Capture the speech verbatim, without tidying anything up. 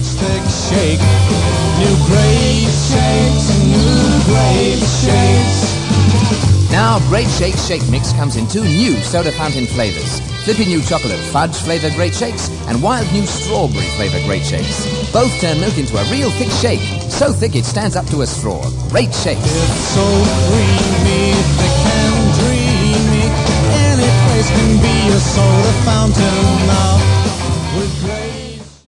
thick shake. New Great Shakes, new Great Shakes. Now, Great Shake Shake Mix comes in two new soda fountain flavors. Flippy new chocolate fudge flavored Great Shakes and wild new strawberry flavored Great Shakes. Both turn milk into a real thick shake, so thick it stands up to a straw. Great Shakes. It's so creamy, thick and dreamy. Any place can be a soda fountain.